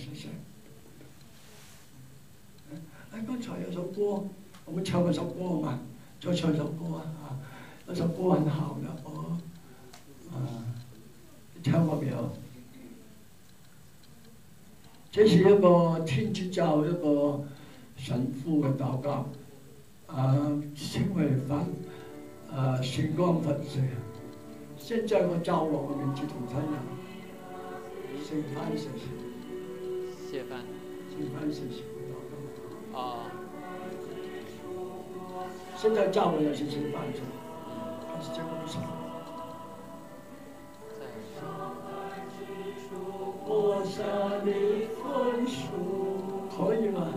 剛才有首歌，我們唱嗰首歌嘛， 就唱首歌啊，那首歌很好的你听过没有？这是一个天主教一个神父嘅祷告，稱為聖光佛社。現在我教我們基督徒人，聖范神父。 谢范。 聖范神父嘅禱告。 哦。 現在教會也是聖范神父，他是這個神父。我向你分數，可以嗎？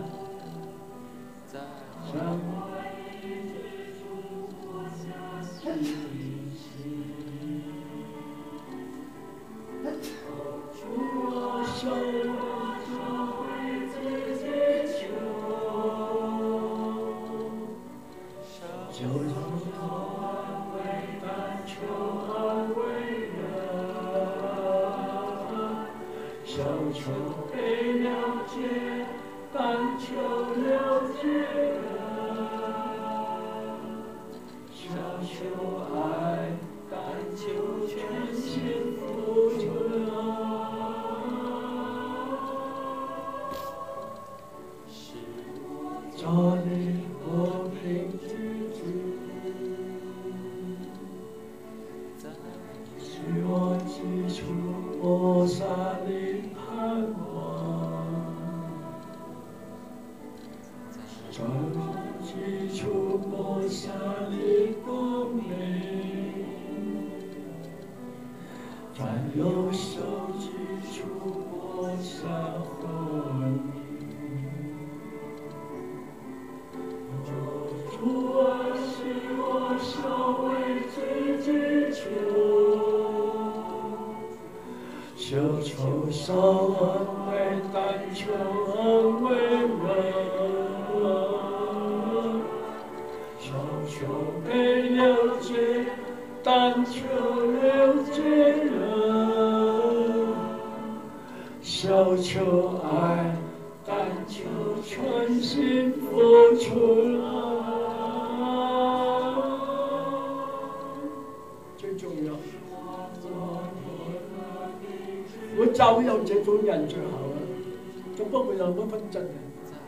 教會有這種人最好啦，就不會有乜紛爭嘅。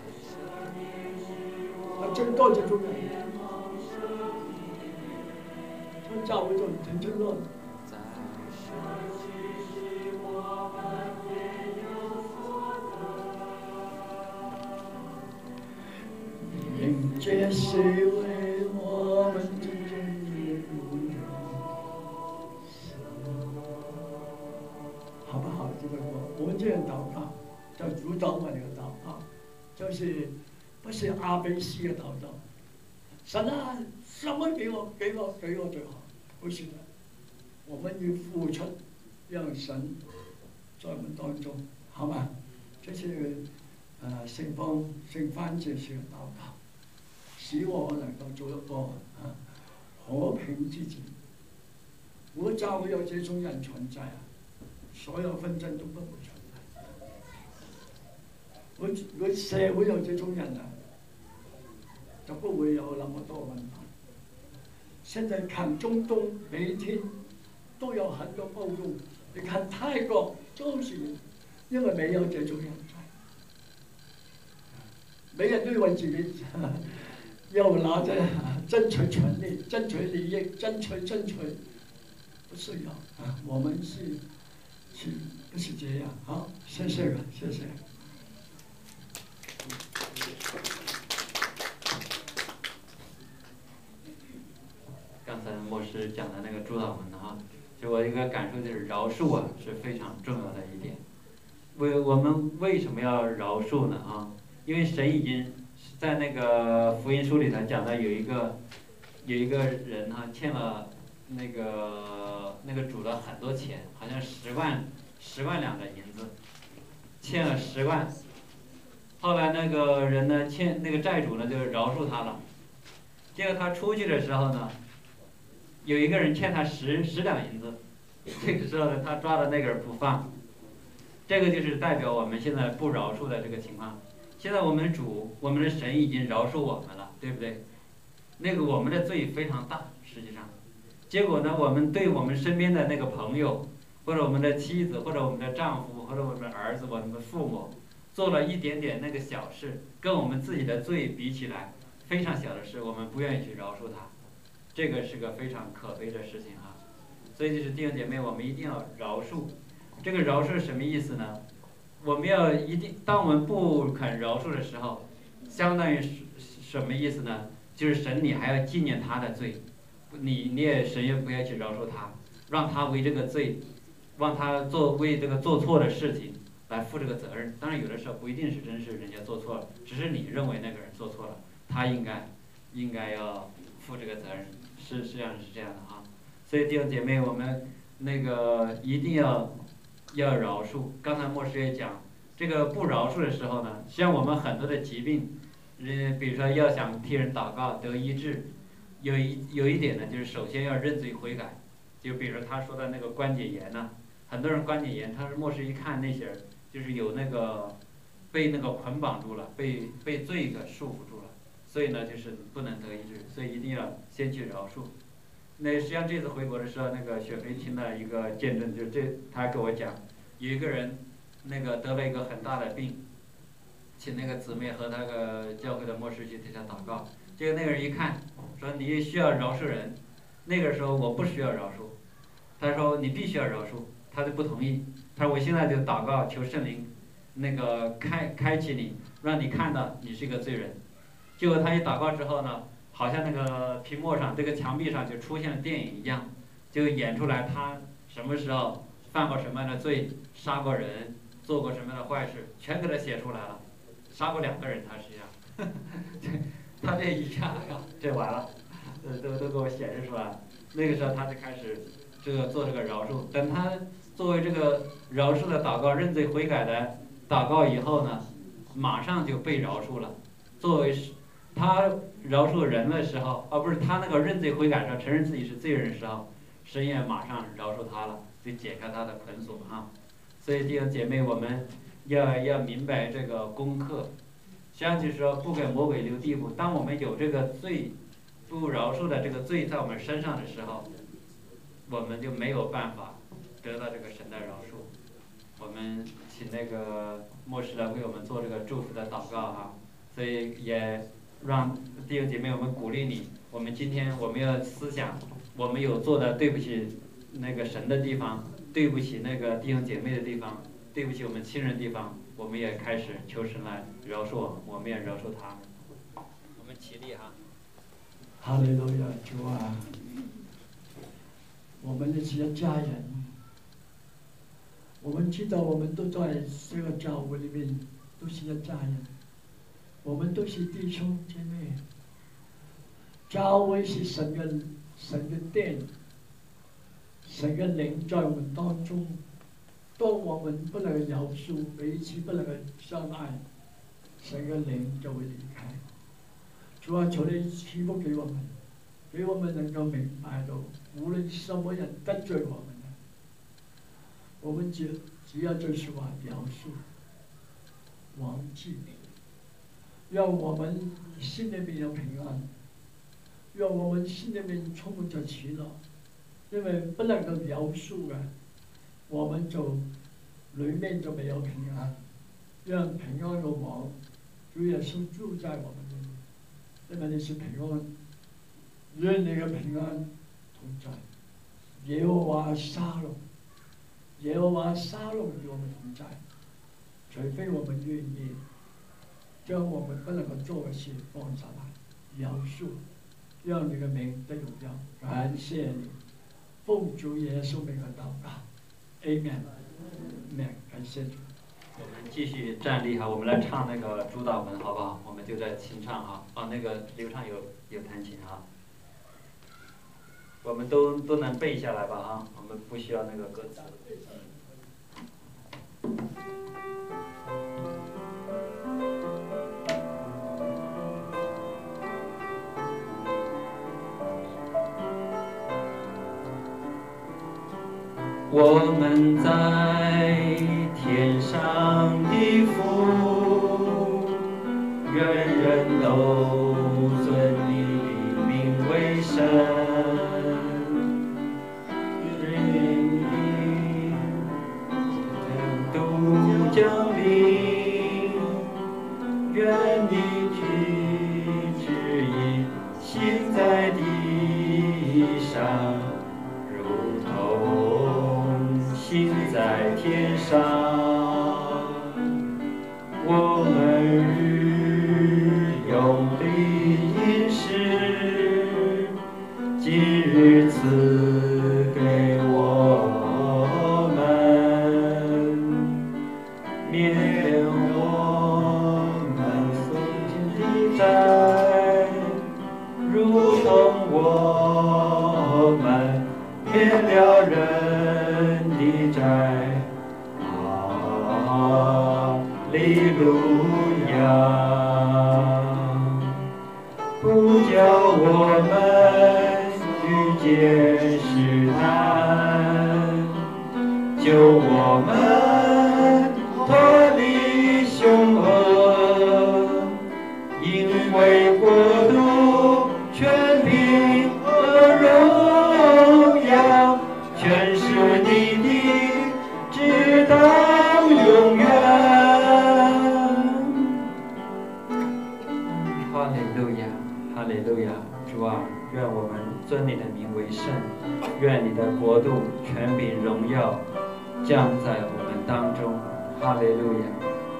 最多這種人，咁教會就唔停出咯。迎接誰為我們真正的路。好不好？這個歌，我們這樣禱告，就主導我哋嘅禱告，就是不是阿比斯嘅禱告。神啊，什麼給我最好，不是的。我們要付出，讓神在我們當中，好嗎？這是聖范這是嘅禱告，使我能夠做一個和平之子。如果教會有這種人存在啊，所有紛爭都不會存在。如果社會有這種人啊，就不會有那麼多問題。現在看中東，每一天都有很多暴動。你看泰國都是因為沒有這種人在，每人都要為自己又拿着爭取權利、爭取利益、爭取，不是要我們是不是這樣？好，謝謝。 刚才牧师讲的那个主导文哈，就我一个感受就是饶恕啊是非常重要的一点。我们为什么要饶恕呢？啊，因为神已经在那个福音书里头讲到有一个人哈欠了那个主的很多钱，好像10万两的银子，欠了10万。后来那个人呢那个债主呢就饶恕他了，结果他出去的时候呢，有一个人欠他10两银子，这个时候呢他抓了那个人不放，这个就是代表我们现在不饶恕的这个情况。现在我们的神已经饶恕我们了，对不对？ 那个我们的罪非常大，实际上，结果呢，我们对我们身边的那个朋友，或者我们的妻子，或者我们的丈夫，或者我们的儿子，我们的父母，做了一点点那个小事，跟我们自己的罪比起来，非常小的事，我们不愿意去饶恕他，这个是个非常可悲的事情啊。所以就是弟兄姐妹，我们一定要饶恕。这个饶恕什么意思呢？我们要一定，当我们不肯饶恕的时候，相当于什么意思呢？就是神你还要纪念他的罪，你也神也不要去饶恕他，让他为这个罪，让他为这个做错的事情来负这个责任。当然有的时候不一定是真是人家做错了，只是你认为那个人做错了，他应该要负这个责任，实际上是这样的啊。所以弟兄姐妹，我们那个一定要饶恕。刚才牧师也讲，这个不饶恕的时候呢，像我们很多的疾病，比如说要想替人祷告得医治，有一点呢，就是首先要认罪悔改。就比如他说的那个关节炎呢，很多人关节炎，他是牧师一看那些人，就是有那个被那个捆绑住了，被罪给束缚住了，所以呢就是不能得医治，所以一定要先去饶恕。那实际上这次回国的时候，那个雪飞听了一个见证，他跟我讲，有一个人那个得了一个很大的病，请那个姊妹和那个教会的牧师去替他祷告。结果那个人一看，说你需要饶恕人，那个时候我不需要饶恕，他说你必须要饶恕，他就不同意。他说我现在就祷告求圣灵，那个开启你，让你看到你是一个罪人。结果他一祷告之后呢，好像那个屏幕上这个墙壁上就出现了电影一样，就演出来他什么时候犯过什么样的罪，杀过人，做过什么样的坏事，全给他写出来了。杀过2个人，他实际上，他这一下，这完了，都给我显示出来了。那个时候他就开始做这个饶恕。等他作为这个饶恕的祷告、认罪悔改的祷告以后呢，马上就被饶恕了。作为他饶恕人的时候，不是他那个认罪悔改的时候，承认自己是罪人的时候，神也马上饶恕他了，就解开他的捆锁哈。所以弟兄姐妹，我们要明白这个功课，实际上就是说不给魔鬼留地步。当我们有这个罪不饶恕的这个罪在我们身上的时候，我们就没有办法得到这个神的饶恕。我们请那个牧师来为我们做这个祝福的祷告哈。所以也让弟兄姐妹，我们鼓励你，我们今天我们要思想，我们有做的对不起那个神的地方，对不起那个弟兄姐妹的地方，对不起我们亲人的地方，我们也开始求神来饶恕我们，我们也饶恕他们。我们起立哈。 哈利路亚，主啊，我们是一家人，我们知道我们都在这个教会里面都是一家人，我们都是弟兄姐妹。教会是神的殿，神的灵在我们当中。当我们不能饶恕彼此，不能相爱，神的灵就会离开。主啊，求你赐福给我们，给我们能够明白到，无论什么人得罪我们的，我们只要就是话饶恕、忘记，让我们心里面有平安，让我们心里面充满着喜乐。因为不能够饶恕啊，我们就裏面就沒有平安，讓平安嘅王主耶穌住在我們裏面，因為你是平安，願你嘅平安同在。耶和華沙龍，耶和華沙龍與我們同在，除非我們願意將我們不能夠做嘅事放下來，饒恕，讓你嘅名得榮耀。感謝你，奉主耶穌名嘅禱告 ，Amen。感謝主。 我們繼續站立哈，我們來唱那個主禱文，好不好？我們就在清唱哈，那個劉唱有彈琴哈，我們都能背下來吧哈，我們不需要那個歌詞。我們在天上的父，人人都尊你的名， 心在天上，我们日用的饮食，今日赐给我们，免了我们所欠的债，如同我们免了人的债。哈利路亚！不叫我们遇见试探，救我们脱离凶恶，因为国度、权柄和荣耀，全是你的，直到永远。哈利路亚，哈利路亚！主啊，愿我们尊你的名为圣，愿你的国度、权柄、荣耀降在我们当中。哈利路亚！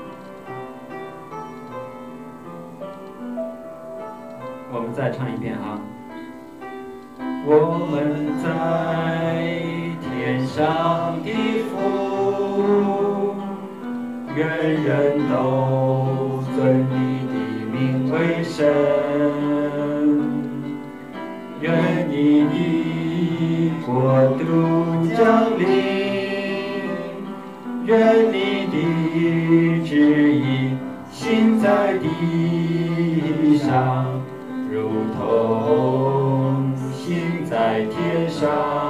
我们再唱一遍啊！我们在天上的父，愿人都尊你的名为圣，愿你的国度降临，愿你的旨意行在地上，如同行在天上。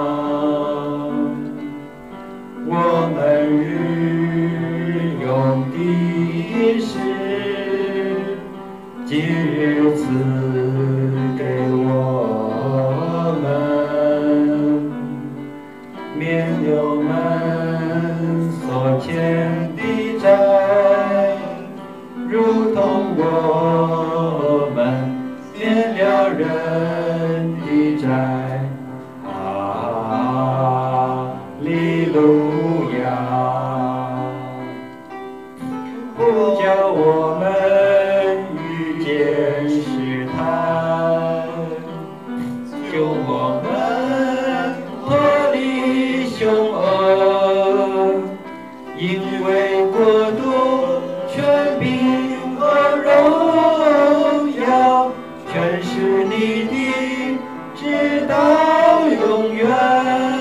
我们日用的饮食，今日赐给我们，免了我们所欠的债，如同我们免了人的债。哈利路亚！不叫我们遇见试探，救我们脱离凶恶，因为国度、权柄和荣耀，全是你的，直到永远。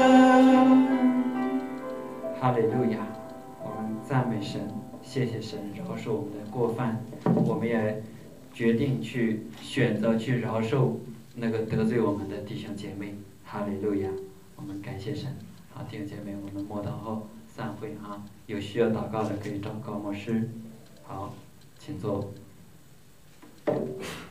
哈利路亚！我们赞美神，谢谢神饶恕我们的过犯，我们也决定去选择去饶恕那个得罪我们的弟兄姐妹。哈利路亚！我们感谢神。好，弟兄姐妹，我们默祷后散会啊！有需要祷告的可以找高牧师。好，请坐。